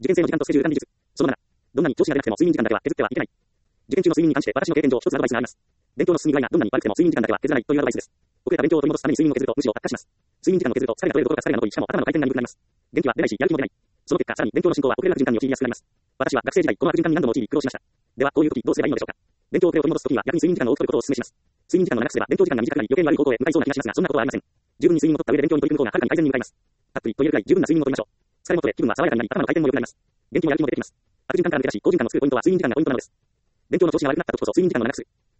受験生の時間とスケジュール管理術。その7。どんなに調子が出なくても睡眠時間だけは削ってはいけない。受験中の睡眠に関して私の経験上一つアドバイスがあります。勉強の進み具合がどんなに悪くても睡眠時間だけは削らないというアドバイスです。遅れた勉強を取り戻すために睡眠を削るとむしろ悪化します。睡眠時間を削ると疲れが取れるところが疲れが残り、しかも頭の回転が鈍くなります。元気は出ないし、やる気も出ない。その結果、さらに勉強の進行は遅れる悪循環に陥りやすくなります。私は学生時代、この悪循環に何度も陥り苦労しました。では、こういう時どうすればいいのでしょうか。勉強を取り戻す時には逆に睡眠時間を多く取ることをお勧めします。睡眠時間を長くすれば勉強時間が短くなり余計に悪い方向へ向かいそうな気がしますが、そんなことはありません。十分に睡眠を取った上で勉強に取り組む方がはるかに改善に向かいます。たっぷりと言えるくらい十分な睡眠を取りましょう。疲れも取れ、気分は爽やかになり、頭の回転も良くなります。元気もやる気も出てきます。悪循環から抜け出し、好循環を作るポイントは睡眠時間がポイントなのです。勉強の調子が悪くなった時こそ睡眠時間を長くする。